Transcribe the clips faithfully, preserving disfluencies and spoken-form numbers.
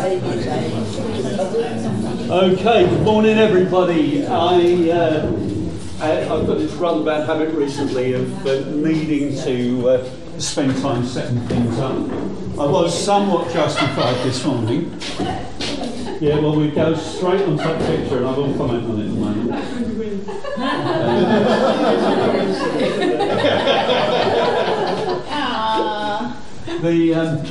Okay, good morning everybody. I, uh, I, I've got this rather bad habit recently of uh, needing to uh, spend time setting things up. I was somewhat justified this morning. Yeah, well, we go straight on that picture and I will comment on it in a moment. Uh, the um,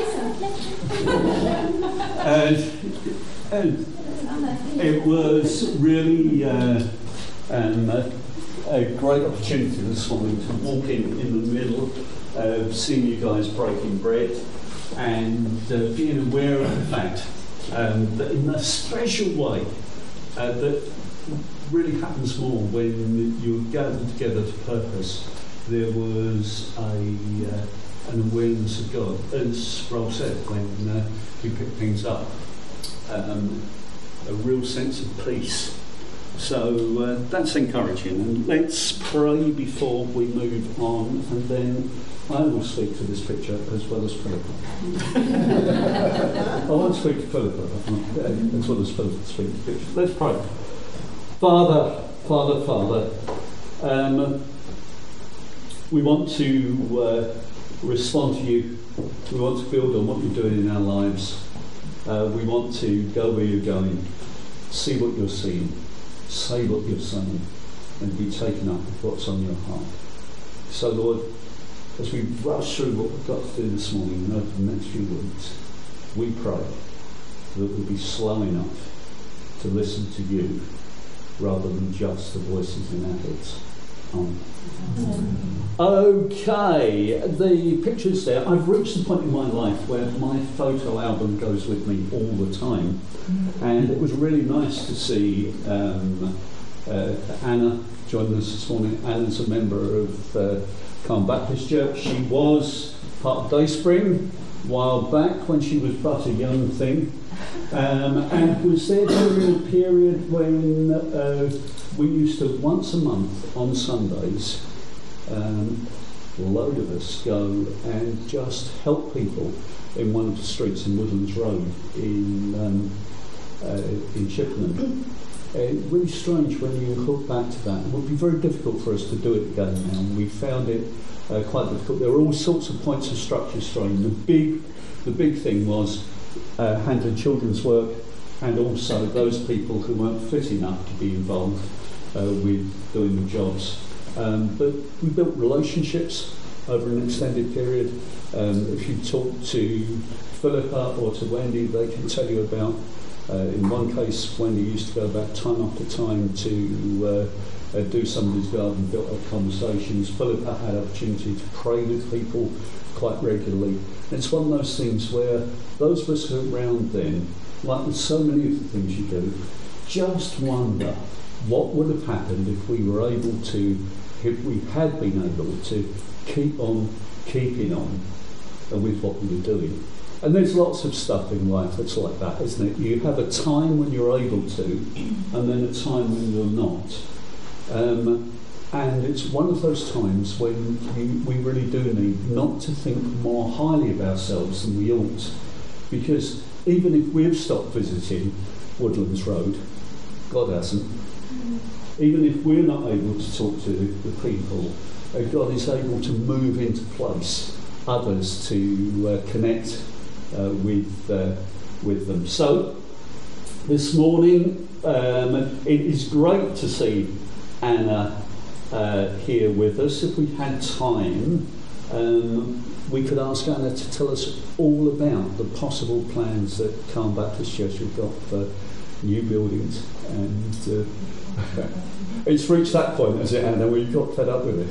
and, and it was really uh, um, a, a great opportunity this morning to walk in in the middle of seeing you guys breaking bread and uh, being aware of the fact um, that in a special way uh, that really happens more when you're gathered together to purpose, there was a uh, an awareness of God, as Rob said when uh, we picked things up, um, a real sense of peace. So uh, that's encouraging, and let's pray before we move on, and then I will speak to this picture as well as Philippa. I won't speak to Philippa as well as Philippa speak to the picture. Let's pray. Father, Father, Father, um, we want to uh, respond to you. We want to build on what you're doing in our lives. Uh, we want to go where you're going, see what you're seeing, say what you're saying, and be taken up with what's on your heart. So, Lord, as we rush through what we've got to do this morning and over the next few weeks, we pray that we'll be slow enough to listen to you rather than just the voices in our heads. Amen. Okay, the pictures there. I've reached the point in my life where my photo album goes with me all the time, and it was really nice to see um, uh, Anna join us this morning. Anna's a member of uh, Calm Baptist Church. She was part of Dayspring a while back when she was but a young thing, um, and was there during a period when uh, we used to once a month on Sundays, um, a load of us go and just help people in one of the streets in Woodlands Road in um, uh, in Chippenham. Uh, really strange when you hook back to that. It would be very difficult for us to do it again now. We found it uh, quite difficult. There were all sorts of points of structure strain. The big, the big thing was uh, handling children's work, and also those people who weren't fit enough to be involved uh, with doing the jobs. Um, but we built relationships over an extended period. Um, if you talk to Philippa or to Wendy, they can tell you about, uh, in one case, Wendy used to go back time after time to uh, uh, do somebody's garden, built up conversations. Philippa had opportunity to pray with people quite regularly. And it's one of those things where those of us who were around then, like with so many of the things you do, just wonder what would have happened if we were able to, if we had been able to keep on keeping on with what we were doing. And there's lots of stuff in life that's like that, isn't it? You have a time when you're able to, and then a time when you're not. Um, and it's one of those times when you, we really do need not to think more highly of ourselves than we ought. Because even if we've stopped visiting Woodlands Road, God hasn't. Even if we're not able to talk to the people, uh, God is able to move into place others to uh, connect uh, with uh, with them. So this morning, um, it is great to see Anna uh, here with us. If we had time, um, we could ask Anna to tell us all about the possible plans that Calm Baptist Church have got for new buildings, and uh, it's reached that point, has it, Anna, where you got fed up with it?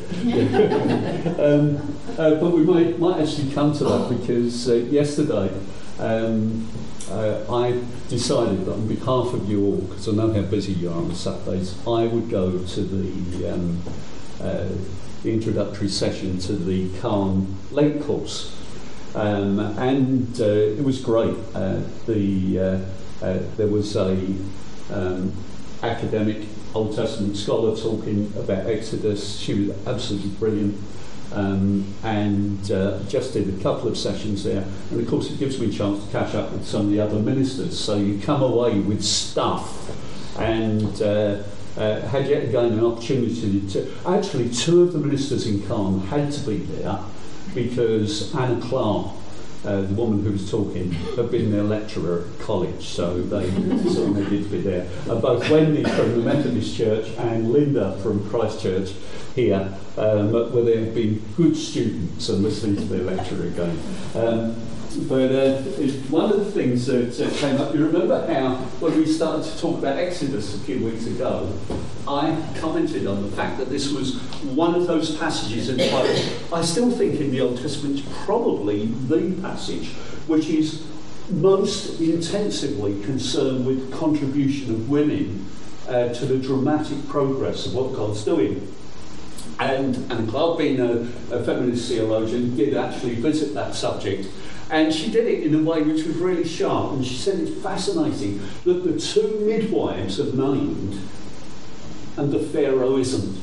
um, uh, but we might, might actually come to that, because uh, yesterday um, uh, I decided that on behalf of you all, because I know how busy you are on Saturdays, I would go to the, um, uh, the introductory session to the Calm Lake course. Um, and uh, it was great. Uh, the uh, uh, there was a um, academic Old Testament scholar talking about Exodus. She was absolutely brilliant. Um, and uh, just did a couple of sessions there, and of course it gives me a chance to catch up with some of the other ministers, so you come away with stuff. And uh, uh, had yet again an opportunity to, actually two of the ministers in Calne had to be there because Anna Clark, uh, the woman who was talking, had been their lecturer at college, so they so they did be there. And both Wendy from the Methodist Church and Linda from Christ Church here um, were there being good students and listening to their lecture again. Um, but uh, one of the things that uh, came up, you remember how when we started to talk about Exodus a few weeks ago, I commented on the fact that this was one of those passages in the Bible. I still think in the Old Testament it's probably the passage which is most intensively concerned with the contribution of women uh, to the dramatic progress of what God's doing. And, and Clark, being a, a feminist theologian, did actually visit that subject. And she did it in a way which was really sharp. And she said it's fascinating that the two midwives are named and the Pharaoh isn't.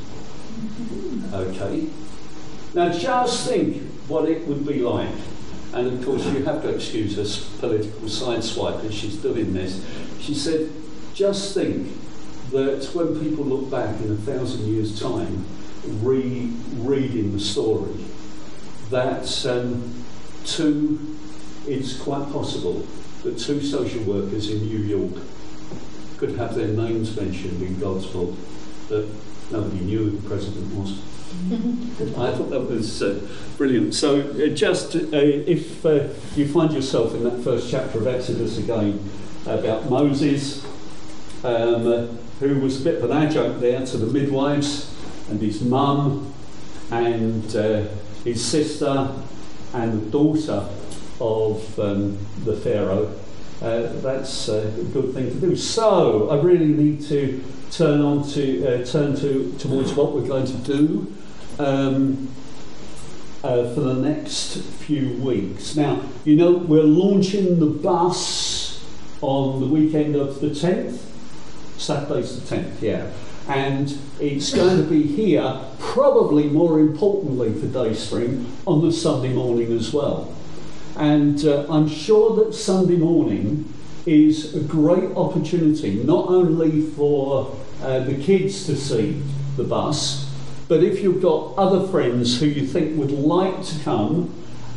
Okay? Now just think what it would be like. And of course you have to excuse us political sideswipe as she's doing this. She said, just think that when people look back in a thousand years' time, re-reading the story, that um, two, it's quite possible that two social workers in New York could have their names mentioned in God's book, that nobody knew who the president was. I thought that was uh, brilliant. So uh, just uh, if uh, you find yourself in that first chapter of Exodus again about Moses, um, uh, who was a bit of an adjunct there to the midwives, and his mum and uh, his sister and the daughter of um, the Pharaoh, uh, that's a good thing to do. So I really need to turn on to uh, turn to towards what we're going to do um, uh, for the next few weeks. Now, you know, we're launching the bus on the weekend of the tenth. Saturday's the tenth, yeah. And it's going to be here, probably more importantly for Dayspring, on the Sunday morning as well. And uh, I'm sure that Sunday morning is a great opportunity, not only for uh, the kids to see the bus, but if you've got other friends who you think would like to come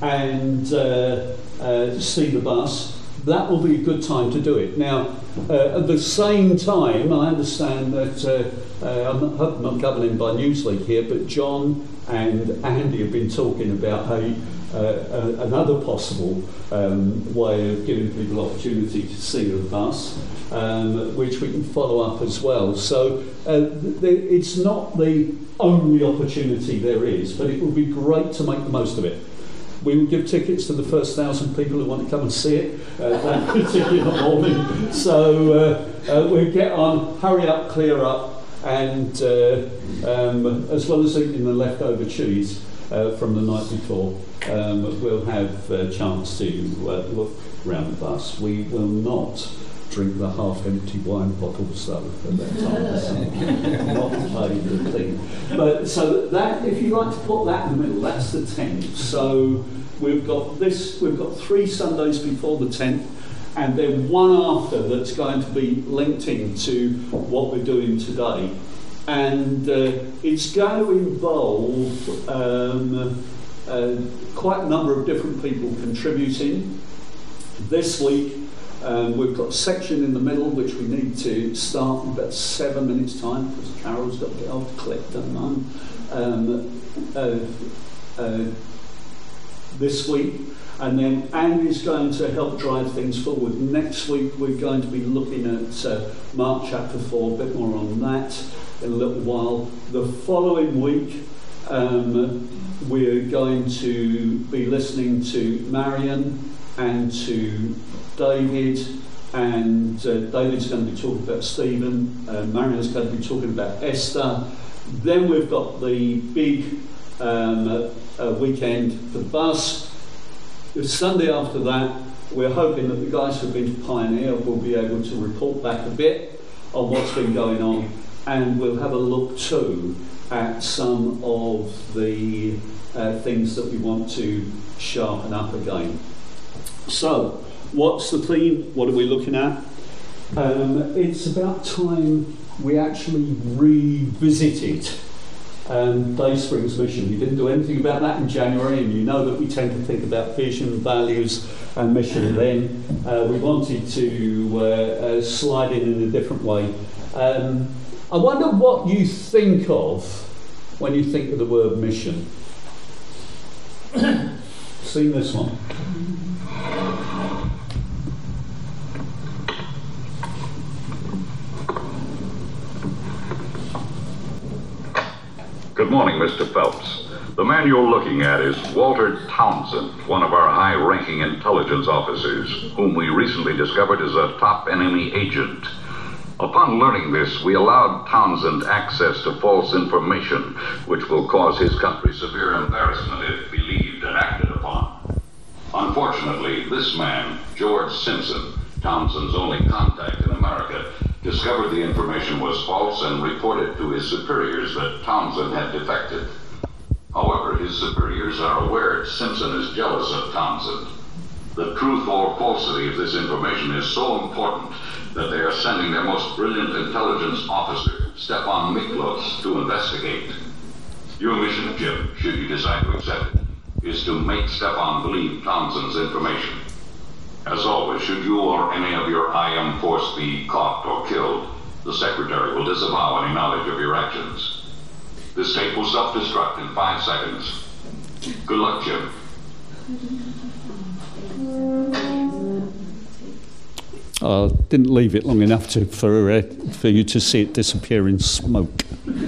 and uh, uh, see the bus, that will be a good time to do it. Now, uh, at the same time, I understand that, uh, uh, I'm not, not governing by Newsleak here, but John and Andy have been talking about a, uh, uh, another possible um, way of giving people opportunity to see the bus, um, which we can follow up as well. So uh, th- it's not the only opportunity there is, but it would be great to make the most of it. We will give tickets to the first thousand people who want to come and see it uh, that particular morning. So uh, uh, we'll get on, hurry up, clear up, and uh, um, as well as eating the leftover cheese uh, from the night before, um, we'll have a chance to uh, look around the bus. We will not drink the half-empty wine bottles, though, at that time. Not play the thing. But so that, if you like to put that in the middle, that's the tenth. So we've got this. We've got three Sundays before the tenth, and then one after that's going to be linked into what we're doing today, and uh, it's going to involve um, uh, quite a number of different people contributing. This week. Um, we've got a section in the middle which we need to start in about seven minutes' time because Carol's got to get off the clip, don't I? Um, uh, uh, this week, and then Andy's going to help drive things forward. Next week we're going to be looking at uh, Mark chapter four, a bit more on that in a little while. The following week um, we're going to be listening to Marion and to David, and uh, David's going to be talking about Stephen, uh, Marion's going to be talking about Esther. Then we've got the big um, uh, uh, weekend for the bus. The Sunday after that, we're hoping that the guys who've been to Pioneer will be able to report back a bit on what's been going on, and we'll have a look too at some of the uh, things that we want to sharpen up again. So, what's the theme? What are we looking at? Um, it's about time we actually revisited um, Dayspring's mission. We didn't do anything about that in January, and you know that we tend to think about vision, values, and mission then. Uh, we wanted to uh, uh, slide in in a different way. Um, I wonder what you think of when you think of the word mission. Seen this one? Good morning, Mister Phelps. The man you're looking at is Walter Townsend, one of our high-ranking intelligence officers, whom we recently discovered as a top enemy agent. Upon learning this, we allowed Townsend access to false information, which will cause his country severe embarrassment if believed and acted upon. Unfortunately, this man, George Simpson, Townsend's only contact in America, discovered the information was false and reported to his superiors that Townsend had defected. However, his superiors are aware Simpson is jealous of Townsend. The truth or falsity of this information is so important that they are sending their most brilliant intelligence officer, Stefan Miklos, to investigate. Your mission, Jim, should you decide to accept it, is to make Stefan believe Townsend's information. As always, should you or any of your I M force be caught or killed, the Secretary will disavow any knowledge of your actions. This tape will self-destruct in five seconds. Good luck, Jim. I uh, didn't leave it long enough to, for, uh, for you to see it disappear in smoke.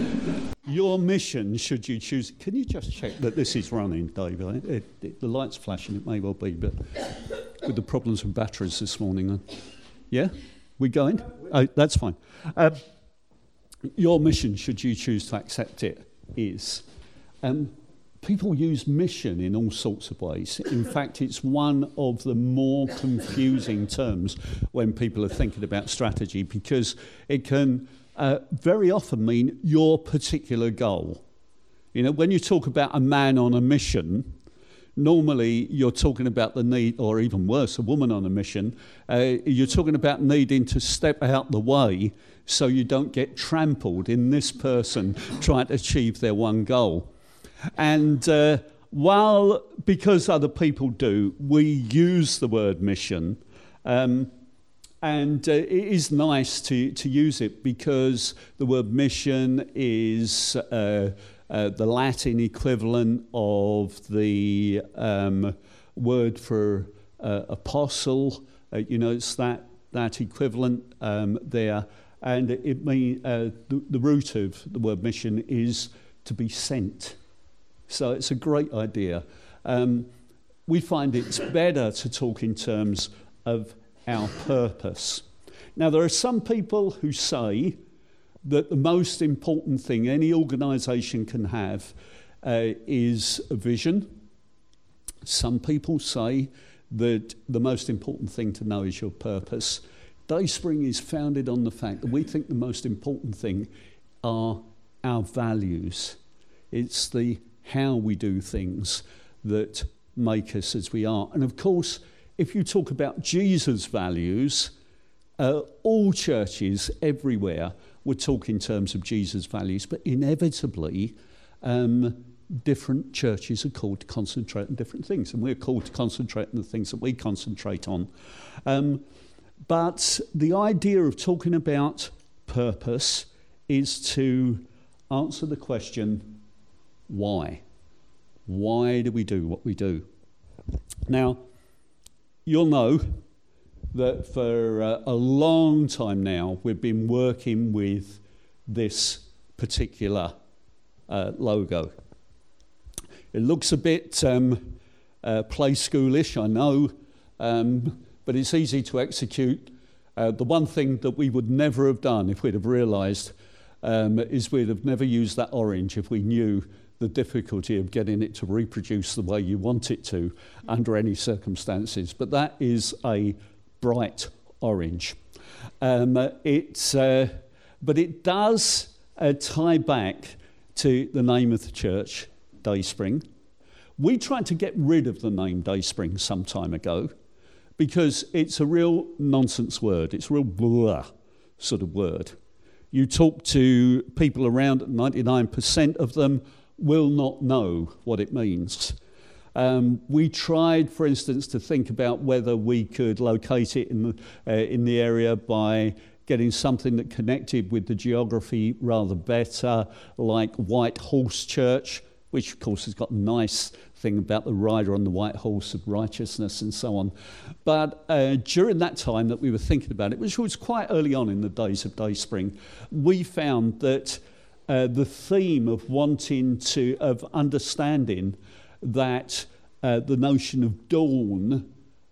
Your mission, should you choose... Can you just check that this is running, Dave? It, it, the light's flashing, it may well be, but with the problems with batteries this morning. Uh, yeah? We going? Oh, that's fine. Um, your mission, should you choose to accept it, is... Um, people use mission in all sorts of ways. In fact, it's one of the more confusing terms when people are thinking about strategy, because it can... Uh, very often mean your particular goal. You know, when you talk about a man on a mission, normally you're talking about the need, or even worse, a woman on a mission, uh, you're talking about needing to step out the way so you don't get trampled in this person trying to achieve their one goal. And uh, while, because other people do, we use the word mission, um, And uh, it is nice to, to use it because the word mission is uh, uh, the Latin equivalent of the um, word for uh, apostle. Uh, you know, it's that, that equivalent um, there. And it mean, uh, the, the root of the word mission is to be sent. So it's a great idea. Um, we find it's better to talk in terms of our purpose. Now, there are some people who say that the most important thing any organisation can have uh, is a vision. Some people say that the most important thing to know is your purpose. Dayspring is founded on the fact that we think the most important thing are our values. It's the how we do things that make us as we are. And of course, if you talk about Jesus' values, uh, all churches everywhere would talk in terms of Jesus' values, but inevitably, um, different churches are called to concentrate on different things, and we're called to concentrate on the things that we concentrate on. Um, but the idea of talking about purpose is to answer the question, why? Why do we do what we do? Now, you'll know that for uh, a long time now, we've been working with this particular uh, logo. It looks a bit um, uh, play schoolish, I know, um, but it's easy to execute. Uh, the one thing that we would never have done if we'd have realised um, is we'd have never used that orange if we knew the difficulty of getting it to reproduce the way you want it to under any circumstances. But that is a bright orange. Um, it's, uh, but it does uh, tie back to the name of the church, Dayspring. We tried to get rid of the name Dayspring some time ago because it's a real nonsense word. It's a real blah sort of word. You talk to people around, ninety-nine percent of them will not know what it means. Um, we tried, for instance, to think about whether we could locate it in the, uh, in the area by getting something that connected with the geography rather better, like White Horse Church, which of course has got a nice thing about the rider on the white horse of righteousness and so on. But uh, during that time that we were thinking about it, which was quite early on in the days of Dayspring, we found that uh, the theme of wanting to, of understanding that uh, the notion of dawn,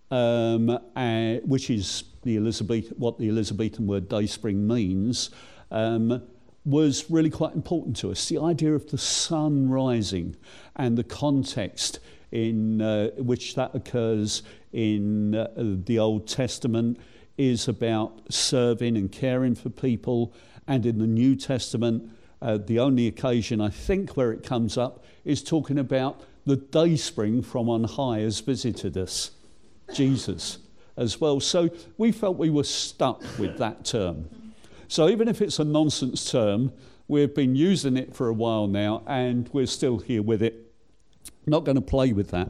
um, uh, which is the Elizabeth, what the Elizabethan word Dayspring means, um, was really quite important to us. The idea of the sun rising and the context in uh, which that occurs in uh, the Old Testament is about serving and caring for people, and in the New Testament, uh, the only occasion I think where it comes up is talking about the Dayspring from on high has visited us, Jesus as well. So we felt we were stuck with that term. So even if it's a nonsense term, we've been using it for a while now and we're still here with it. Not going to play with that.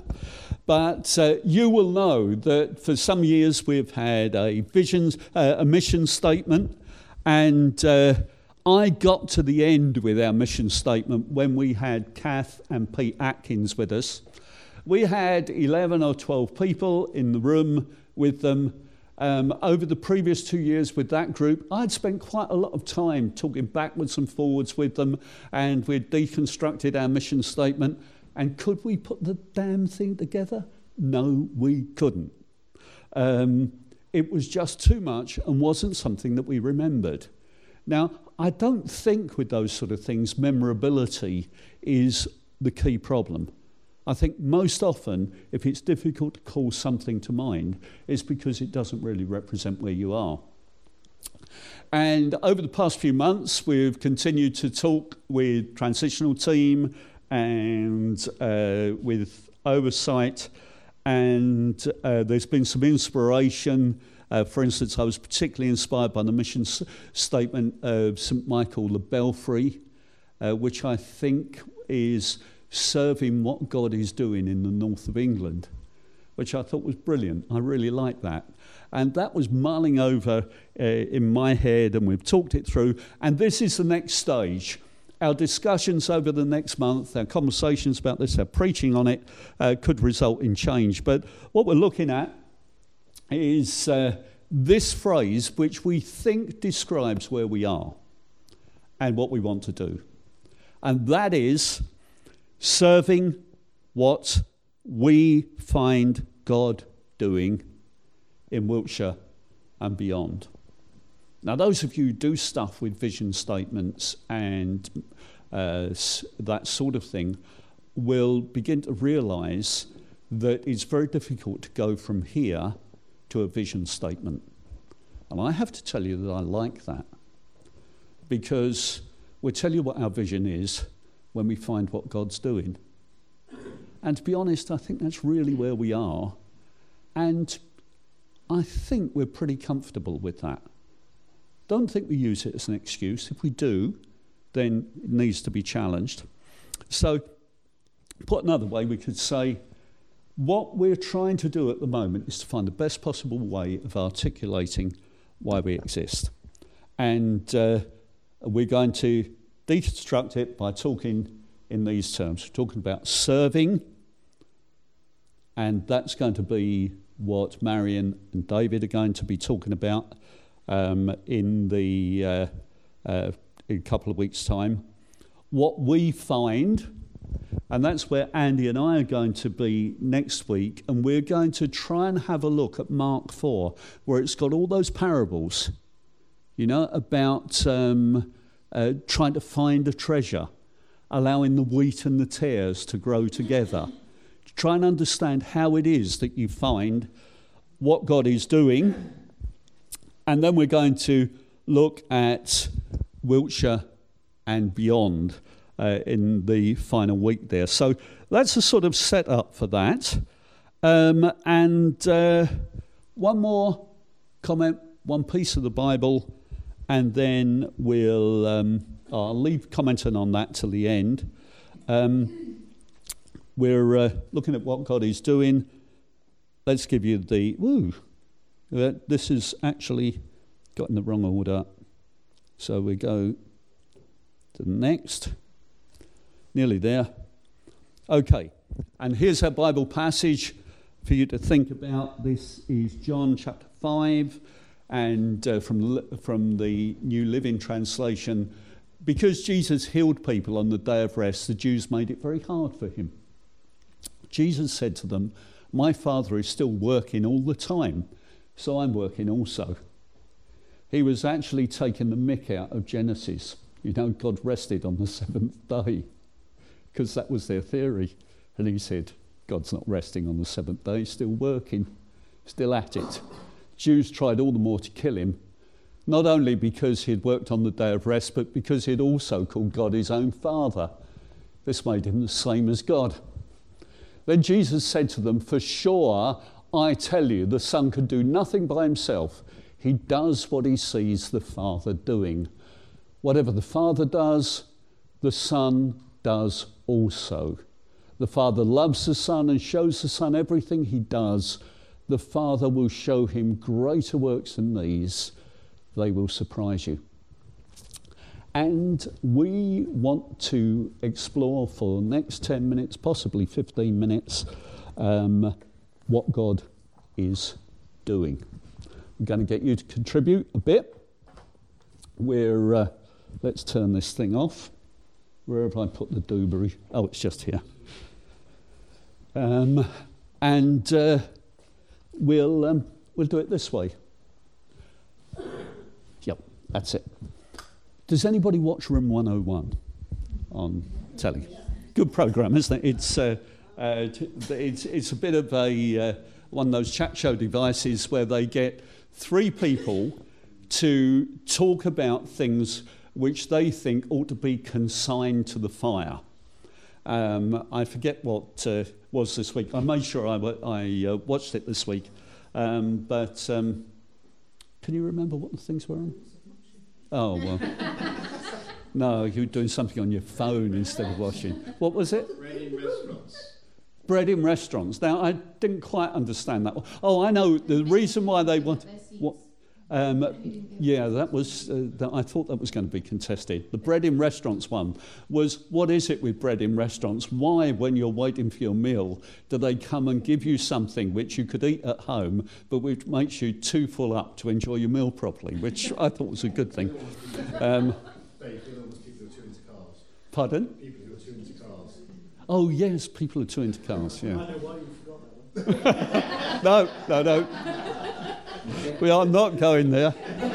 But uh, you will know that for some years we've had a visions, uh, a mission statement, and uh, I got to the end with our mission statement when we had Kath and Pete Atkins with us. We had eleven or twelve people in the room with them. Um, over the previous two years with that group, I'd spent quite a lot of time talking backwards and forwards with them, and we'd deconstructed our mission statement. And could we put the damn thing together? No, we couldn't. Um, it was just too much and wasn't something that we remembered. Now, I don't think with those sort of things, memorability is the key problem. I think most often, if it's difficult to call something to mind, it's because it doesn't really represent where you are. And over the past few months, we've continued to talk with transitional team and uh, with oversight, and uh, there's been some inspiration. Uh, for instance, I was particularly inspired by the mission s- statement of Saint Michael the Belfry, uh, which I think is serving what God is doing in the north of England, which I thought was brilliant. I really liked that. And that was mulling over uh, in my head, and we've talked it through. And this is the next stage. Our discussions over the next month, our conversations about this, our preaching on it, uh, could result in change. But what we're looking at is uh, this phrase, which we think describes where we are and what we want to do. And that is serving what we find God doing in Wiltshire and beyond. Now, those of you who do stuff with vision statements and uh, that sort of thing will begin to realise that it's very difficult to go from here to a vision statement. And I have to tell you that I like that, because we'll tell you what our vision is when we find what God's doing. And to be honest, I think that's really where we are. And I think we're pretty comfortable with that. Don't think we use it as an excuse. If we do, then it needs to be challenged. So, put another way, we could say, what we're trying to do at the moment is to find the best possible way of articulating why we exist. And uh, we're going to deconstruct it by talking in these terms. We're talking about serving, and that's going to be what Marion and David are going to be talking about um, in the uh, uh, in a couple of weeks' time. What we find, and that's where Andy and I are going to be next week, and we're going to try and have a look at Mark four, where it's got all those parables, you know, about um, uh, trying to find a treasure, allowing the wheat and the tares to grow together. Try and understand how it is that you find what God is doing. And then we're going to look at Wiltshire and beyond. uh, in the final week there. So that's a sort of setup for that. Um, and uh, one more comment, one piece of the Bible, and then we'll um, I'll leave commenting on that till the end. Um, we're uh, looking at what God is doing. Let's give you the woo. Uh, this is actually got in the wrong order, so we go to the next. Nearly there. Okay, and here's our Bible passage for you to think about. This is John chapter five, and uh, from from the New Living Translation. Because Jesus healed people on the day of rest, the Jews made it very hard for him. Jesus said to them, "My Father is still working all the time, so I'm working also." He was actually taking the mick out of Genesis. You know, God rested on the seventh day, because that was their theory. And he said, God's not resting on the seventh day, he's still working, still at it. Jews tried all the more to kill him, not only because he'd worked on the day of rest, but because he'd also called God his own Father. This made him the same as God. Then Jesus said to them, "For sure, I tell you, the Son can do nothing by himself. He does what he sees the Father doing. Whatever the Father does, the Son does also. The Father loves the Son and shows the Son everything he does. The Father will show him greater works than these. They will surprise you." And we want to explore for the next ten minutes, possibly fifteen minutes, um, what God is doing. I'm going to get you to contribute a bit. We're, uh, let's turn this thing off. Where have I put the Dewberry? Oh, it's just here. Um, and uh, we'll um, we'll do it this way. Yep, that's it. Does anybody watch Room one oh one on telly? Good programme, isn't it? It's uh, uh, t- it's it's a bit of a uh, one of those chat show devices where they get three people to talk about things which they think ought to be consigned to the fire. Um, I forget what uh, was this week. I made sure I, w- I uh, watched it this week. Um, but um, can you remember what the things were on? Oh, well. No, you were doing something on your phone instead of watching. What was it? Bread in restaurants. Bread in restaurants. Now, I didn't quite understand that. Oh, I know the reason why they want... What, Um, yeah, that was. Uh, that I thought that was going to be contested. The bread in restaurants one was, what is it with bread in restaurants? Why, when you're waiting for your meal, do they come and give you something which you could eat at home, but which makes you too full up to enjoy your meal properly? Which I thought was a good thing. Um, people who are too into cars. Pardon? People who are too into cars. Oh yes, people are too into cars. Yeah. I know why you forgot that one. no, no, no. We are not going there.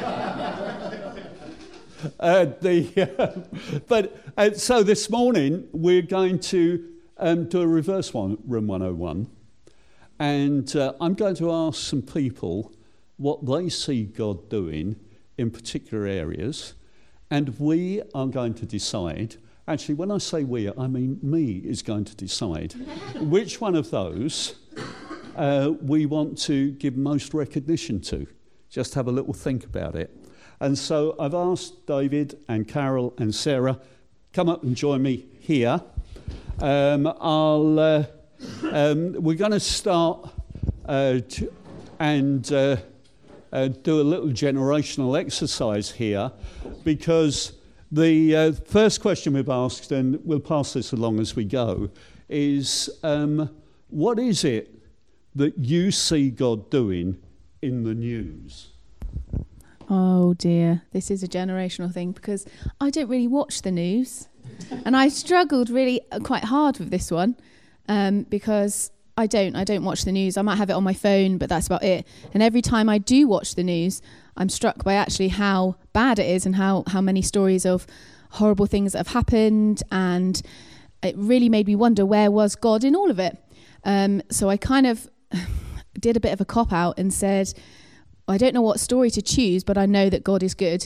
uh, the, uh, but uh, so this morning we're going to um, do a reverse one, Room one oh one, and uh, I'm going to ask some people what they see God doing in particular areas, and we are going to decide. Actually, when I say we, I mean me is going to decide which one of those Uh, we want to give most recognition to. Just have a little think about it. And so I've asked David and Carol and Sarah, come up and join me here. Um, I'll. Uh, um, we're going to start uh, to, and uh, uh, do a little generational exercise here, because the uh, first question we've asked, and we'll pass this along as we go, is um, what is it that you see God doing in the news? Oh dear, this is a generational thing, because I don't really watch the news, and I struggled really quite hard with this one, um, because I don't, I don't watch the news. I might have it on my phone, but that's about it. And every time I do watch the news, I'm struck by actually how bad it is and how, how many stories of horrible things that have happened, and it really made me wonder, where was God in all of it? Um, so I kind of did a bit of a cop-out and said, I don't know what story to choose, but I know that God is good.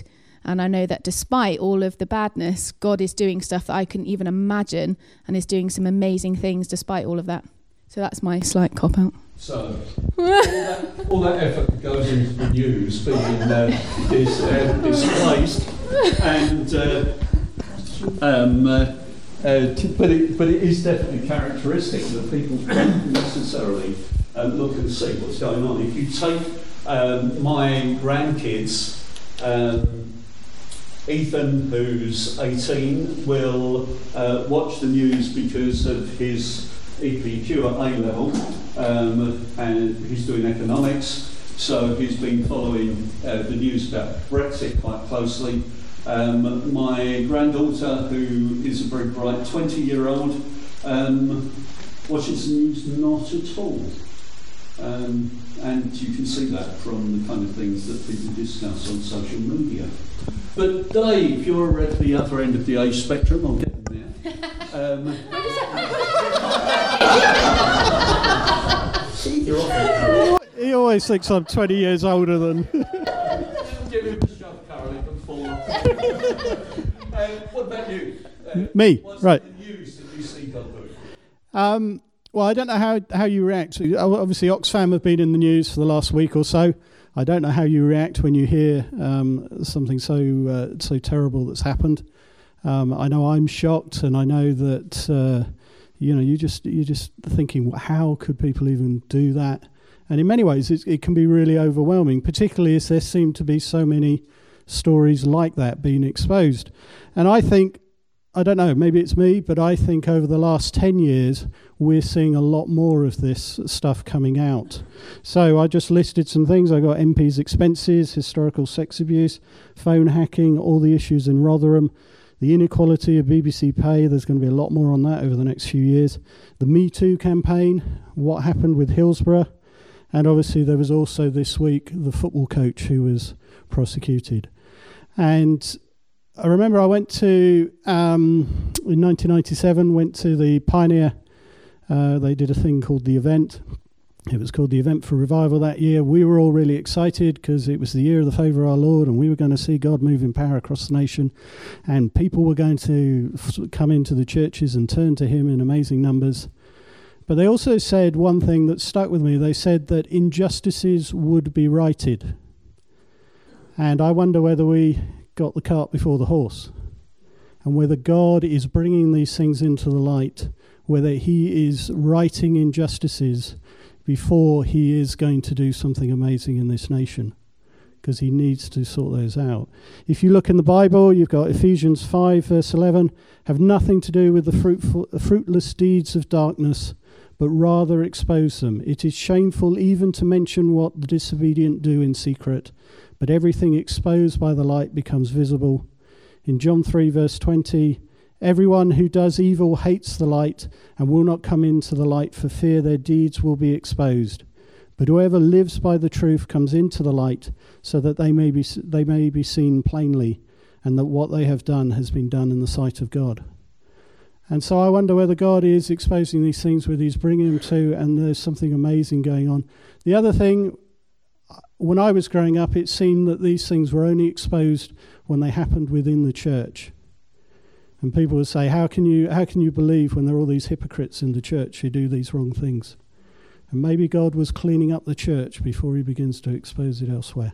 And I know that despite all of the badness, God is doing stuff that I couldn't even imagine and is doing some amazing things despite all of that. So that's my slight cop-out. So, all that, all that effort that goes into the news being uh, is uh, displaced, and uh, um, uh, uh, t- but it but it is definitely characteristic that people don't necessarily uh, look and see what's going on. If you take um, my grandkids, um, Ethan, who's eighteen, will uh, watch the news because of his E P Q at A level, um, and he's doing economics, so he's been following uh, the news about Brexit quite closely. Um, my granddaughter, who is a very bright twenty-year-old, um, watches the news not at all. Um, and you can see that from the kind of things that people discuss on social media. But Dave, you're at the other end of the age spectrum, I'll get them there. Um, You're off it, He always thinks I'm twenty years older than... Give him a shove, Carol, it can fall off. uh, what about you? Uh, Me, what's right. the news that you see God doing? Um, well, I don't know how, how you react. Obviously, Oxfam have been in the news for the last week or so. I don't know how you react when you hear um, something so uh, so terrible that's happened. Um, I know I'm shocked, and I know that uh, you know you just you're just thinking, how could people even do that? And in many ways, it, it can be really overwhelming, particularly as there seem to be so many stories like that being exposed. And I think, I don't know, maybe it's me, but I think over the last ten years, we're seeing a lot more of this stuff coming out. So I just listed some things. I got M P's expenses, historical sex abuse, phone hacking, all the issues in Rotherham, the inequality of B B C pay. There's going to be a lot more on that over the next few years. The Me Too campaign, what happened with Hillsborough. And obviously there was also this week the football coach who was prosecuted. And I remember I went to, um, in nineteen ninety-seven, went to the Pioneer. Uh, they did a thing called The Event. It was called The Event for Revival that year. We were all really excited because it was the year of the favour of our Lord, and we were going to see God move in power across the nation. And people were going to f- come into the churches and turn to him in amazing numbers. But they also said one thing that stuck with me. They said that injustices would be righted. And I wonder whether we got the cart before the horse, and whether God is bringing these things into the light, whether he is righting injustices before he is going to do something amazing in this nation, because he needs to sort those out. If you look in the Bible, you've got Ephesians five verse eleven, have nothing to do with the fruitful, fruitless deeds of darkness, but rather expose them. It is shameful even to mention what the disobedient do in secret, but everything exposed by the light becomes visible. In John three verse twenty, everyone who does evil hates the light and will not come into the light for fear their deeds will be exposed. But whoever lives by the truth comes into the light, so that they may be they may be seen plainly, and that what they have done has been done in the sight of God. And so I wonder whether God is exposing these things, whether he's bringing them to, and there's something amazing going on. The other thing, when I was growing up, it seemed that these things were only exposed when they happened within the church. And people would say, how can you how can you believe when there are all these hypocrites in the church who do these wrong things? And maybe God was cleaning up the church before he begins to expose it elsewhere.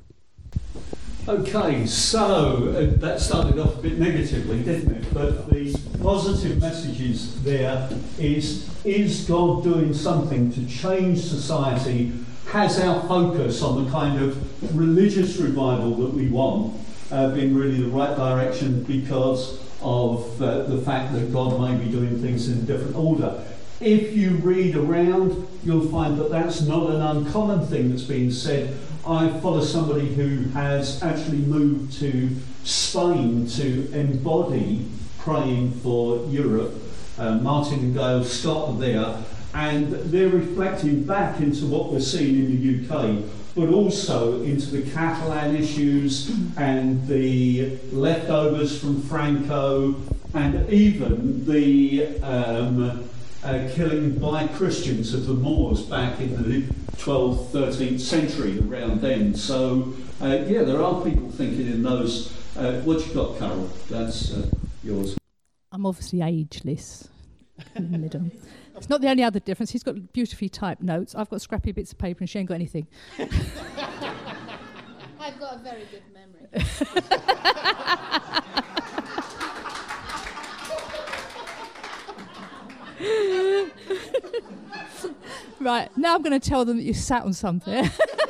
Okay, so uh, that started off a bit negatively, didn't it? But the positive messages there is, is God doing something to change society? Has our focus on the kind of religious revival that we want uh, been really the right direction because of uh, the fact that God may be doing things in a different order? If you read around, you'll find that that's not an uncommon thing that's being said. I follow somebody who has actually moved to Spain to embody praying for Europe. Uh, Martin and Gail Scott are there, and they're reflecting back into what we're seeing in the U K, but also into the Catalan issues and the leftovers from Franco, and even the um, uh, killing by Christians of the Moors back in the twelfth, thirteenth century, around then. So, uh, yeah, there are people thinking in those Uh, what you got, Carol? That's uh, yours. I'm obviously ageless in the middle. It's not the only other difference. He's got beautifully typed notes. I've got scrappy bits of paper and she ain't got anything. I've got a very good memory. Right, now I'm going to tell them that you sat on something.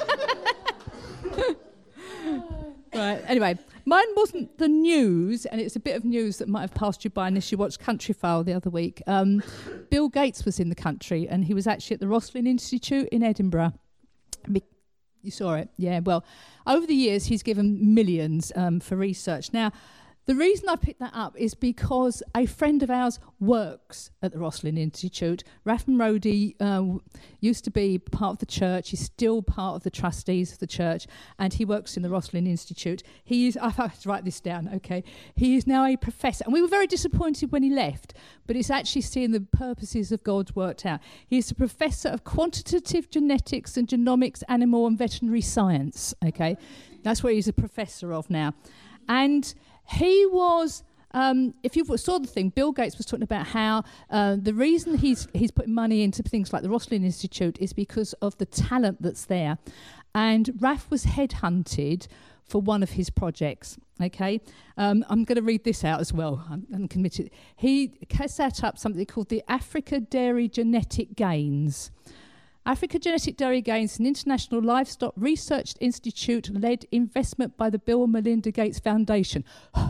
Right, anyway, mine wasn't the news, and it's a bit of news that might have passed you by unless you watched Countryfile the other week. Um, Bill Gates was in the country, and he was actually at the Roslin Institute in Edinburgh. Be- you saw it? Yeah, well, over the years, he's given millions um, for research. Now, the reason I picked that up is because a friend of ours works at the Roslin Institute. Raffan Rodi uh, used to be part of the church. He's still part of the trustees of the church, and he works in the Roslin Institute. He is, I have to write this down, okay. He is now a professor, and we were very disappointed when he left, but it's actually seeing the purposes of God worked out. He is a professor of quantitative genetics and genomics, animal and veterinary science, okay. That's what he's a professor of now. And he was, um, if you saw the thing, Bill Gates was talking about how uh, the reason he's he's putting money into things like the Roslin Institute is because of the talent that's there. And Raf was headhunted for one of his projects, okay? Um, I'm going to read this out as well. I'm, I'm committed. He set up something called the Africa Dairy Genetic Gains. Africa Genetic Dairy Gains, an international livestock research institute-led investment by the Bill and Melinda Gates Foundation,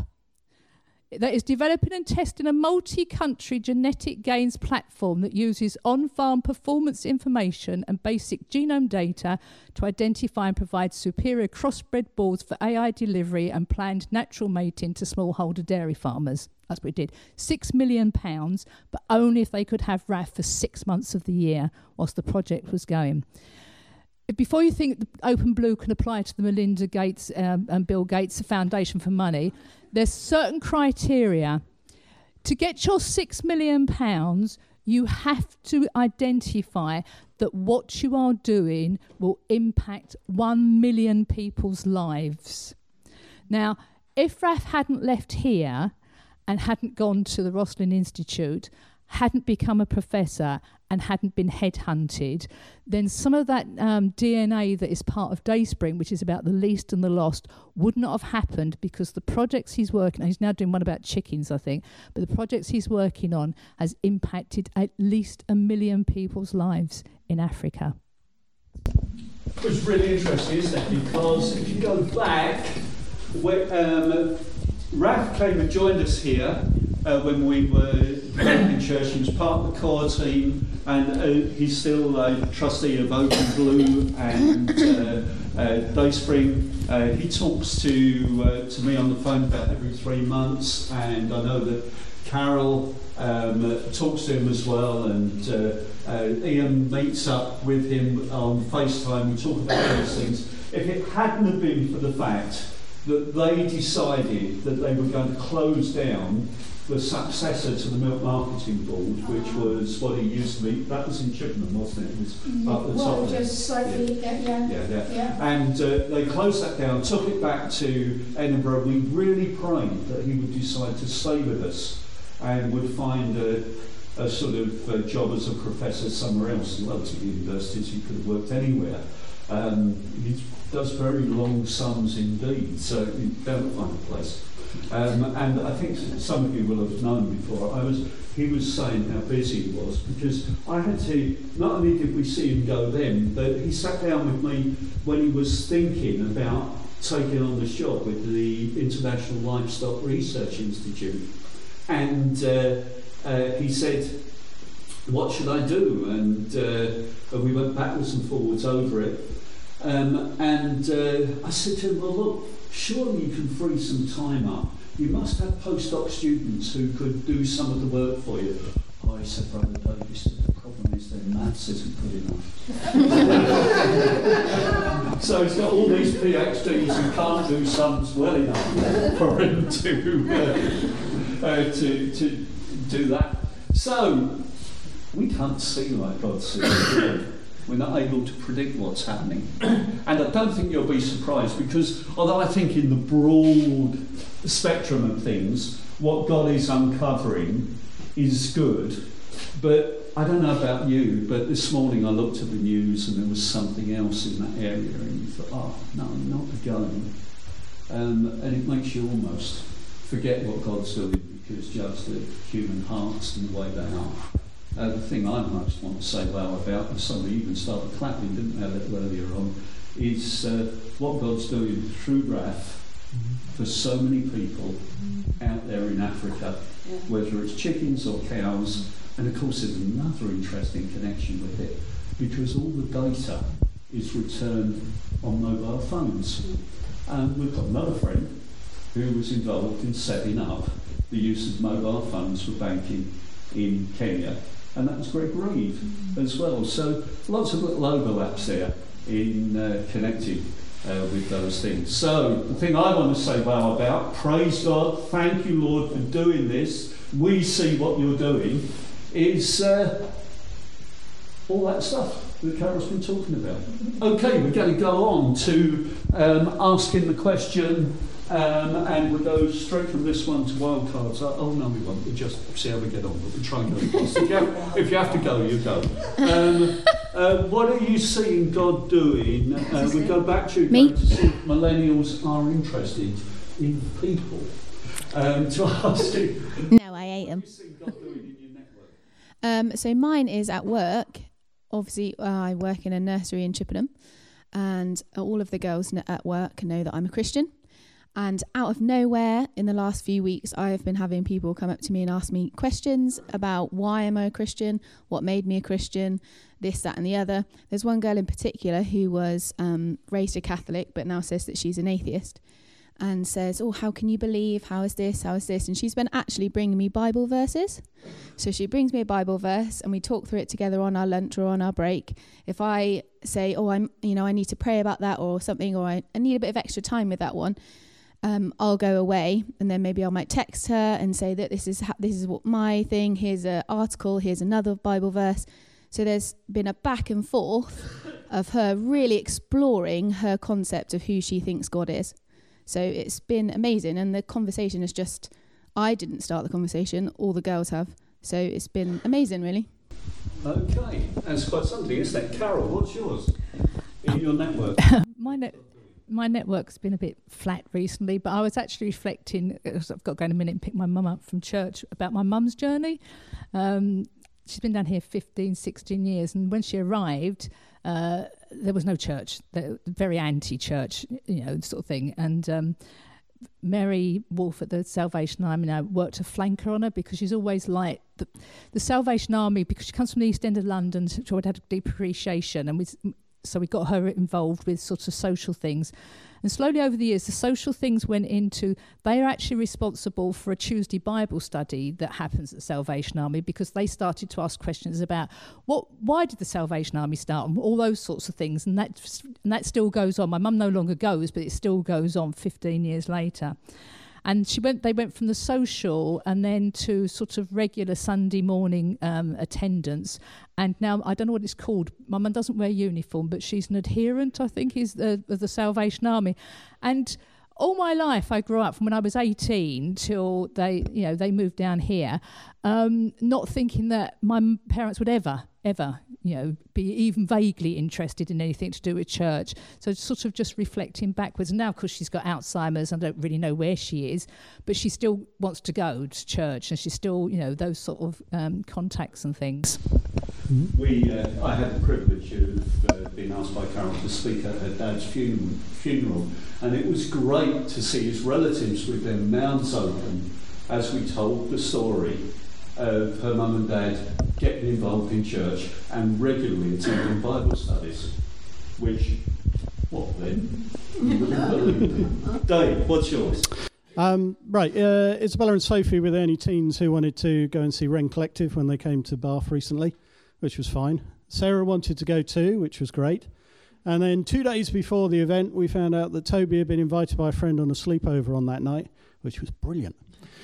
that is developing and testing a multi-country genetic gains platform that uses on-farm performance information and basic genome data to identify and provide superior crossbred bulls for A I delivery and planned natural mating to smallholder dairy farmers. That's what it did. Six million pounds, but only if they could have R A F for six months of the year whilst the project was going. Before you think Open Blue can apply to the Melinda Gates um, and Bill Gates Foundation for money, there's certain criteria. To get your six million pounds, you have to identify that what you are doing will impact one million people's lives. Now, if R A F hadn't left here and hadn't gone to the Roslin Institute, hadn't become a professor and hadn't been headhunted, then some of that um, D N A that is part of Dayspring, which is about the least and the lost, would not have happened because the projects he's working on, he's now doing one about chickens, I think, but the projects he's working on has impacted at least a million people's lives in Africa. It was really interesting, isn't it? Because if you go back, where, um, Raf came and joined us here uh, when we were in church. He was part of the core team, and uh, he's still a trustee of Open Blue and uh, uh, Dayspring. Uh, he talks to uh, to me on the phone about every three months, and I know that Carol um, uh, talks to him as well, and uh, uh, Ian meets up with him on FaceTime. We talk about those things. If it hadn't have been for the fact that they decided that they were going to close down the successor to the Milk Marketing Board, which was what he used to be. That was in Chippenham, wasn't it? It was up the well, top there. just slightly, yeah. Yeah, yeah. yeah. yeah. And uh, they closed that down, took it back to Edinburgh. We really prayed that he would decide to stay with us and would find a, a sort of uh, job as a professor somewhere else. Well, to the universities, he could have worked anywhere. Um, he does very long sums indeed, so you don't find a place. Um, and I think some of you will have known before. I was, he was saying how busy he was, because I had to, not only did we see him go then, but he sat down with me when he was thinking about taking on this job with the International Livestock Research Institute. And uh, uh, he said, what should I do? And uh, we went backwards and forwards over it. Um, and uh, I said to him, well, look, surely you can free some time up. You must have postdoc students who could do some of the work for you. Oh, he said, Brother Davis, the problem is their maths isn't good enough. So he's got all these PhDs who can't do sums well enough for him to, uh, uh, to, to do that. So we can't see like God sees. We're not able to predict what's happening. And I don't think you'll be surprised, because although I think in the broad spectrum of things, what God is uncovering is good. But I don't know about you, but this morning I looked at the news and there was something else in that area, and you thought, oh, no, not again. Um, and it makes you almost forget what God's doing, because just the human hearts and the way they are. Uh, the thing I most want to say wow about, and somebody even started clapping, didn't they, a little earlier on, is uh, what God's doing through Raf for so many people out there in Africa, yeah. whether it's chickens or cows. And of course there's another interesting connection with it, because all the data is returned on mobile phones. And we've got another friend who was involved in setting up the use of mobile phones for banking in Kenya, and that was Greg Reed as well. So lots of little overlaps there in uh, connecting uh, with those things. So the thing I want to say wow about, praise God, thank you Lord for doing this, we see what you're doing, is uh, all that stuff that Carol's been talking about. Okay, we're going to go on to um, asking the question, um, and we'll go straight from this one to wildcards. Oh, oh no, we won't. We'll just see how we get on, but we'll try and go fast. If you have, if you have to go, you go. Um, uh, what are you seeing God doing? Uh, we go back to, Me? to see if millennials are interested in people. Um, to ask you, No, I ate them. what are you seeing God doing in your network? Um, so mine is at work. Obviously, uh, I work in a nursery in Chippenham, and all of the girls n- at work know that I'm a Christian. And out of nowhere, in the last few weeks, I have been having people come up to me and ask me questions about why am I a Christian, what made me a Christian, this, that, and the other. There's one girl in particular who was um, raised a Catholic, but now says that she's an atheist, and says, oh, how can you believe? How is this? How is this? And she's been actually bringing me Bible verses. So she brings me a Bible verse and we talk through it together on our lunch or on our break. If I say, oh, I'm, you know, I need to pray about that or something, or I, I need a bit of extra time with that one, um, I'll go away, and then maybe I might text her and say that this is ha- this is what my thing. Here's an article. Here's another Bible verse. So there's been a back and forth of her really exploring her concept of who she thinks God is. So it's been amazing, and the conversation is just, I didn't start the conversation, all the girls have. So it's been amazing, really. Okay, that's quite something, isn't it? Carol, what's yours in your network? my net, my network's been a bit flat recently, but I was actually reflecting, I've got to go in a minute and pick my mum up from church, about my mum's journey. Um, she's been down here fifteen, sixteen years, and when she arrived, uh, there was no church, They're very anti-church, you know, sort of thing. And um, Mary Wolf at the Salvation Army now worked a flanker on her, because she's always like the, the Salvation Army, because she comes from the East End of London, so she had a deep appreciation, and we, so we got her involved with sorts of social things. And slowly over the years, the social things went into, they are actually responsible for a Tuesday Bible study that happens at the Salvation Army, because they started to ask questions about what, why did the Salvation Army start, and all those sorts of things. And that, and that still goes on. My mum no longer goes, but it still goes on fifteen years later. And she went. They went from the social and then to sort of regular Sunday morning um, attendance. And now I don't know what it's called. My mum doesn't wear uniform, but she's an adherent, I think, is the, of the Salvation Army. And all my life, I grew up from when I was eighteen till they, you know, they moved down here, um, not thinking that my parents would ever, ever, you know, be even vaguely interested in anything to do with church. So sort of just reflecting backwards. And now, because she's got Alzheimer's, I don't really know where she is, but she still wants to go to church, and she's still, you know, those sort of um, contacts and things. We, uh, I had the privilege of uh, being asked by Carol to speak at her dad's funeral, funeral, and it was great to see his relatives with their mouths open as we told the story of her mum and dad getting involved in church and regularly attending Bible studies, which, what then? You wouldn't believe. Dave, what's yours? Um, right, uh, Isabella and Sophie were the only teens who wanted to go and see Wren Collective when they came to Bath recently, which was fine. Sarah wanted to go too, which was great. And then two days before the event, we found out that Toby had been invited by a friend on a sleepover on that night, which was brilliant.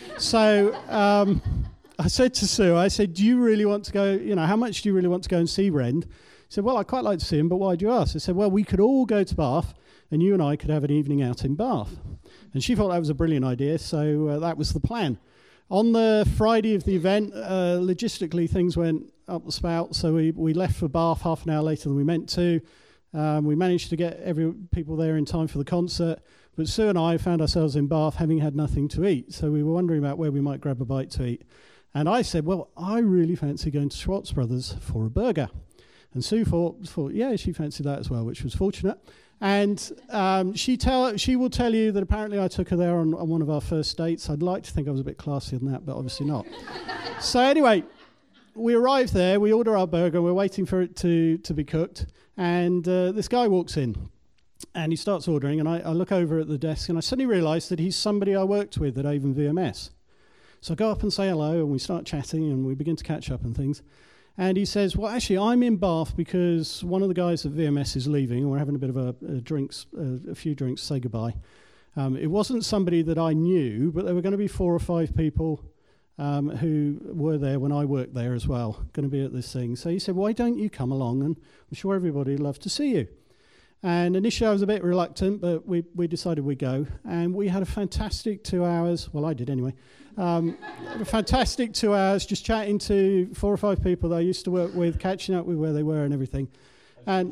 So um, I said to Sue, I said, do you really want to go, you know, how much do you really want to go and see Wren? He said, well, I'd quite like to see him, but why do you ask? I said, well, we could all go to Bath, and you and I could have an evening out in Bath. And she thought that was a brilliant idea, so uh, that was the plan. On the Friday of the event, uh, logistically things went up the spout, so we, we left for Bath half an hour later than we meant to. Um, we managed to get every people there in time for the concert, but Sue and I found ourselves in Bath having had nothing to eat, so we were wondering about where we might grab a bite to eat. And I said, well, I really fancy going to Schwartz Brothers for a burger. And Sue thought, thought yeah, she fancied that as well, which was fortunate. And um, she tell she will tell you that apparently I took her there on, on one of our first dates. I'd like to think I was a bit classier than that, but obviously not. So anyway, we arrived there, we order our burger, we're waiting for it to, to be cooked, and uh, this guy walks in. And he starts ordering, and I, I look over at the desk, and I suddenly realise that he's somebody I worked with at Avon V M S. So I go up and say hello, and we start chatting, and we begin to catch up and things. And he says, well, actually, I'm in Bath because one of the guys at V M S is leaving, and we're having a bit of a, a drinks, uh, a few drinks to say goodbye. Um, it wasn't somebody that I knew, but there were going to be four or five people um, who were there when I worked there as well, going to be at this thing. So he said, why don't you come along, and I'm sure everybody would love to see you. And initially I was a bit reluctant, but we, we decided we'd go. And we had a fantastic two hours, well, I did anyway, um, a fantastic two hours just chatting to four or five people that I used to work with, catching up with where they were and everything. And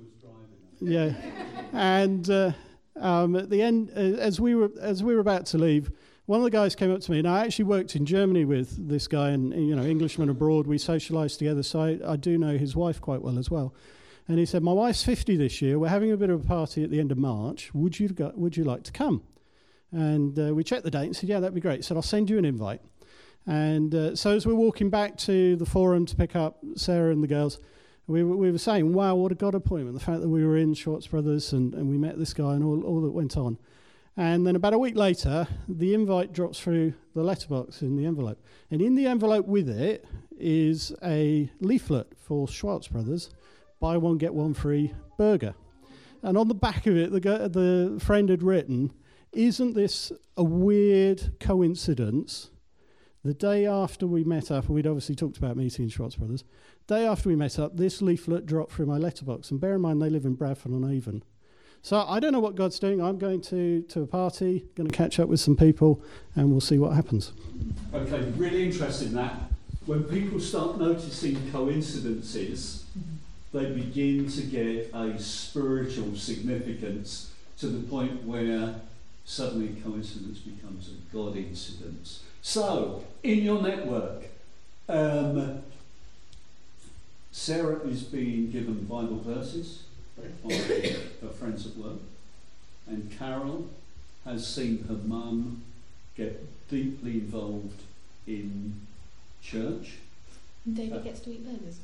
yeah, and uh, um, at the end, uh, as we were as we were about to leave, one of the guys came up to me, and I actually worked in Germany with this guy, and you know, Englishmen abroad, we socialised together, so I, I do know his wife quite well as well. And he said, my wife's fifty this year. We're having a bit of a party at the end of March. Would you go, would you like to come? And uh, we checked the date and said, yeah, that'd be great. He said, I'll send you an invite. And uh, so as we're walking back to the forum to pick up Sarah and the girls, we were, we were saying, wow, what a God appointment. The fact that we were in Schwartz Brothers and, and we met this guy and all, all that went on. And then about a week later, the invite drops through the letterbox in the envelope. And in the envelope with it is a leaflet for Schwartz Brothers, buy one, get one free burger. And on the back of it, the, the friend had written, isn't this a weird coincidence? The day after we met up, and we'd obviously talked about meeting in Schwartz Brothers, day after we met up, this leaflet dropped through my letterbox. And bear in mind, they live in Bradford on Avon. So I don't know what God's doing. I'm going to, to a party, going to catch up with some people, and we'll see what happens. Okay, really interested in that. When people start noticing coincidences, they begin to get a spiritual significance to the point where suddenly coincidence becomes a God incidence. So, in your network, um, Sarah is being given Bible verses by her friends at work, and Carol has seen her mum get deeply involved in church. And David uh, gets to eat burgers.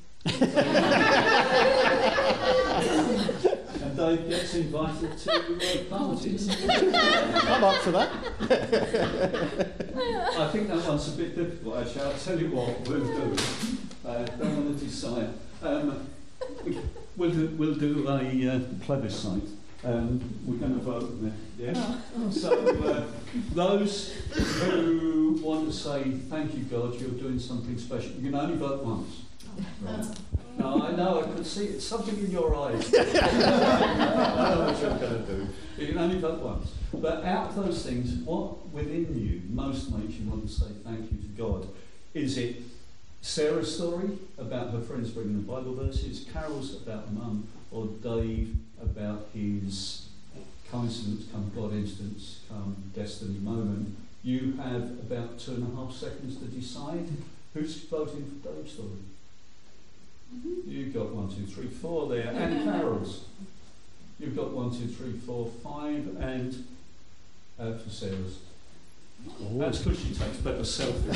And Dave gets invited to uh, parties. I'm up for that. I think that one's a bit difficult, actually. I'll tell you what we'll do. I don't want to decide. Um, we'll do, we'll do a uh, plebiscite. Um, we're going to vote on it. Yeah? Oh. Oh. So, uh, those who want to say, thank you, God, you're doing something special, you can only vote once. Right. No, I know, I could see it. Something in your eyes. I know what you're going to do. You can only vote once. But out of those things, what within you most makes you want to say thank you to God? Is it Sarah's story about her friends bringing the Bible verses, Carol's about mum, or Dave about his coincidence come God instance, come destiny moment? You have about two and a half seconds to decide who's voting for Dave's story. You've got one, two, three, four there, and Carol's. You've got one, two, three, four, five, and uh, for Sarah's. Oh. That's because she takes better selfies.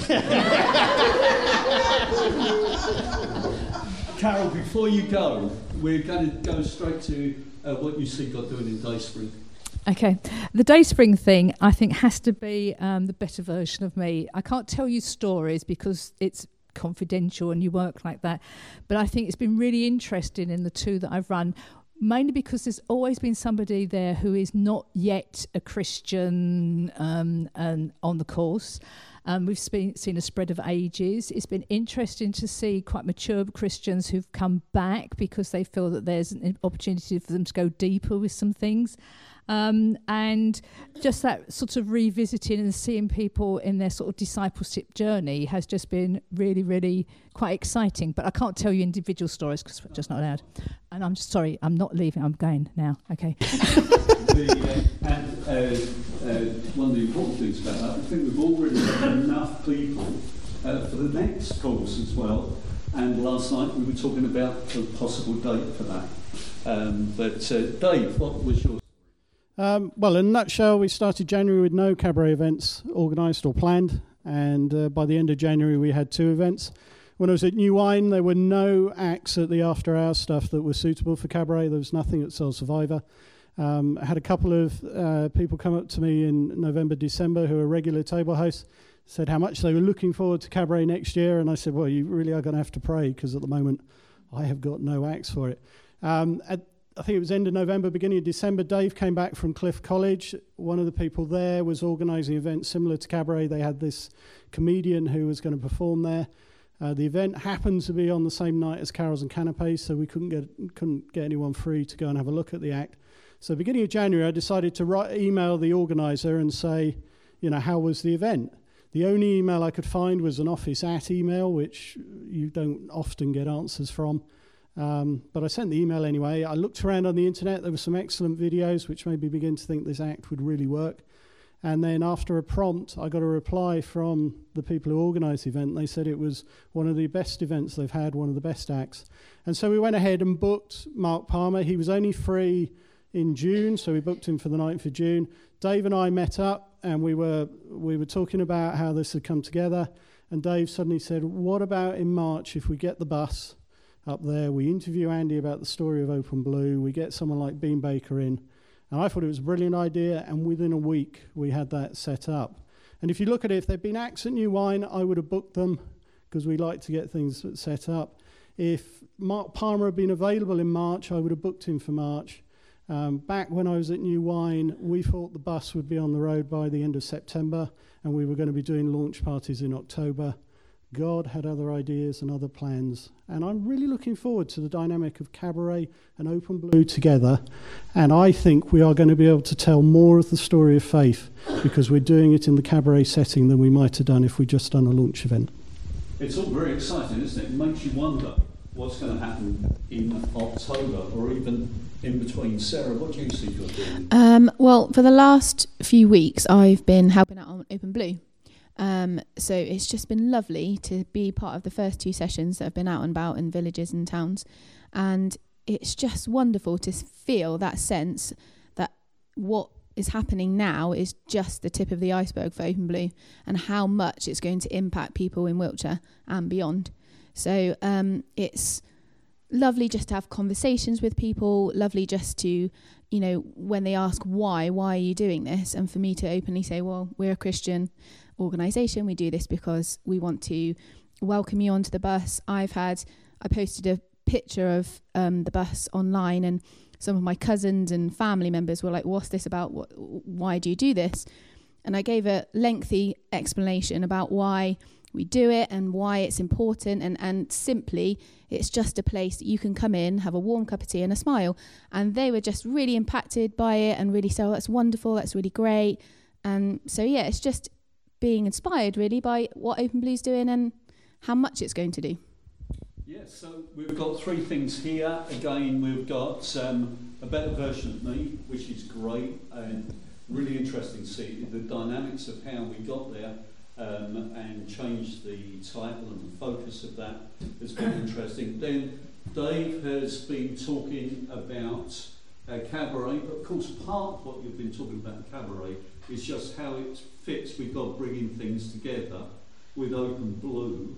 Carol, before you go, we're going to go straight to uh, what you see God doing in Dayspring. Okay, the Dayspring thing I think has to be um, the better version of me. I can't tell you stories because it's confidential and you work like that, but I think it's been really interesting in the two that I've run, mainly because there's always been somebody there who is not yet a Christian um, and on the course, Um, we've seen, seen a spread of ages. It's been interesting to see quite mature Christians who've come back because they feel that there's an opportunity for them to go deeper with some things. Um, and just that sort of revisiting and seeing people in their sort of discipleship journey has just been really, really quite exciting. But I can't tell you individual stories because we're just not allowed. And I'm just sorry, I'm not leaving, I'm going now. Okay. the, uh, and uh, uh, one of the important things about that, I think we've already got enough people uh, for the next course as well. And last night we were talking about the possible date for that. Um, but uh, Dave, what was your... Um, well, in a nutshell, we started January with no cabaret events organised or planned, and uh, by the end of January we had two events. When I was at New Wine, there were no acts at the after-hours stuff that was suitable for cabaret. There was nothing at Soul Survivor. Um, I had a couple of uh, people come up to me in November, December who are regular table hosts, said how much they were looking forward to cabaret next year, and I said, well, you really are going to have to pray, because at the moment I have got no acts for it. Um, at I think it was end of November, beginning of December, Dave came back from Cliff College. One of the people there was organising events similar to cabaret. They had this comedian who was going to perform there. Uh, the event happened to be on the same night as Carols and Canapés, so we couldn't get couldn't get anyone free to go and have a look at the act. So beginning of January, I decided to write, email the organiser and say, you know, how was the event? The only email I could find was an office at email, which you don't often get answers from. Um, but I sent the email anyway. I looked around on the internet. There were some excellent videos which made me begin to think this act would really work. And then after a prompt, I got a reply from the people who organised the event. They said it was one of the best events they've had, one of the best acts. And so we went ahead and booked Mark Palmer. He was only free in June, so we booked him for the ninth of June. Dave and I met up, and we were we were talking about how this had come together. And Dave suddenly said, what about in March if we get the bus up there, we interview Andy about the story of Open Blue, we get someone like Bean Baker in, and I thought it was a brilliant idea, and within a week we had that set up. And if you look at it, if there'd been acts at New Wine, I would have booked them, because we like to get things set up. If Mark Palmer had been available in March, I would have booked him for March. Um, back when I was at New Wine, we thought the bus would be on the road by the end of September, and we were going to be doing launch parties in October. God had other ideas and other plans, and I'm really looking forward to the dynamic of cabaret and Open Blue together, and I think we are going to be able to tell more of the story of faith because we're doing it in the cabaret setting than we might have done if we'd just done a launch event. It's all very exciting, isn't it? It makes you wonder what's going to happen in October or even in between. Sarah, what do you see you're doing? Um, well, for the last few weeks, I've been helping out on Open Blue. Um, so it's just been lovely to be part of the first two sessions that have been out and about in villages and towns. And it's just wonderful to feel that sense that what is happening now is just the tip of the iceberg for Open Blue and how much it's going to impact people in Wiltshire and beyond. So um, it's lovely just to have conversations with people, lovely just to, you know, when they ask why, why are you doing this? And for me to openly say, well, we're a Christian organisation, we do this because we want to welcome you onto the bus. I've had, I posted a picture of um, the bus online, and some of my cousins and family members were like, what's this about? What, why do you do this? And I gave a lengthy explanation about why we do it and why it's important, and, and simply it's just a place that you can come in, have a warm cup of tea and a smile. And they were just really impacted by it and really say, oh, that's wonderful, that's really great. And so yeah, it's just being inspired really by what Open Blue's doing and how much it's going to do. Yes, so we've got three things here. Again, we've got um, a better version of me, which is great and really interesting to see the dynamics of how we got there um, and changed the title and the focus of that has been interesting. Then Dave has been talking about uh, cabaret, but of course part of what you've been talking about cabaret is just how it fits with God bringing things together with Open Blue.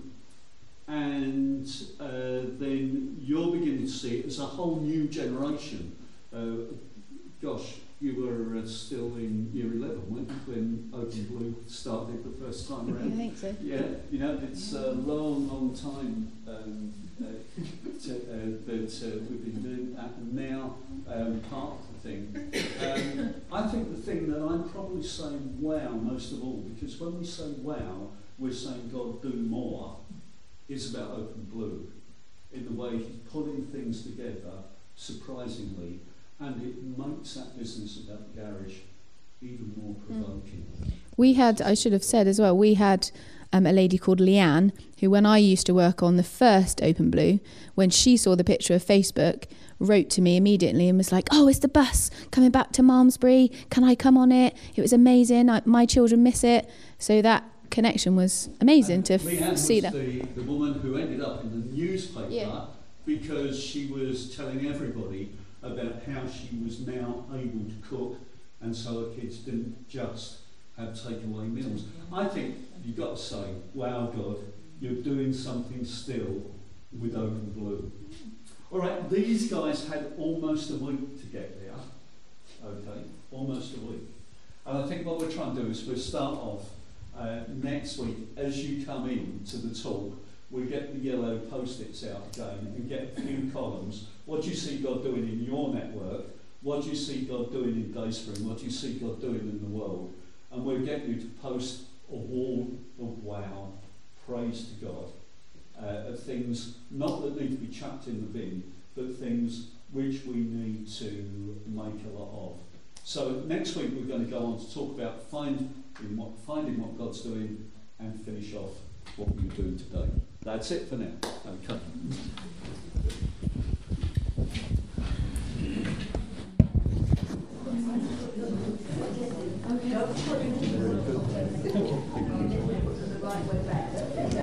And uh, then you're beginning to see it as a whole new generation. Uh, gosh, you were uh, still in year eleven, weren't you, when Open Blue started the first time around? I think so. Yeah, you know, it's a long, long time um, uh, to, uh, that uh, we've been doing that. And now um, part of thing. Um, I think the thing that I'm probably saying wow most of all, because when we say wow, we're saying God do more, is about Open Blue, in the way he's pulling things together surprisingly, and it makes that business about the garage even more provoking. We had, I should have said as well, we had um, a lady called Leanne, who when I used to work on the first Open Blue, when she saw the picture of Facebook, wrote to me immediately and was like, oh, it's the bus coming back to Malmesbury, can I come on it? It was amazing, I, my children miss it. So that connection was amazing and to f- Leanne see was that. The, the woman who ended up in the newspaper Yeah. because she was telling everybody about how she was now able to cook, and so her kids didn't just have takeaway meals. I think you've got to say, wow, God, you're doing something still with Open Blue. All right, these guys had almost a week to get there, okay, almost a week. And I think what we're trying to do is we'll start off uh, next week, as you come in to the talk, we get the yellow post-its out again and get a few columns. What do you see God doing in your network? What do you see God doing in Dayspring? What do you see God doing in the world? And we'll get you to post a wall of wow, praise to God, uh, of things not that need to be chucked in the bin, but things which we need to make a lot of. So next week we're going to go on to talk about find in what, finding what God's doing and finish off what we're doing today. That's it for now. Okay. Thank you.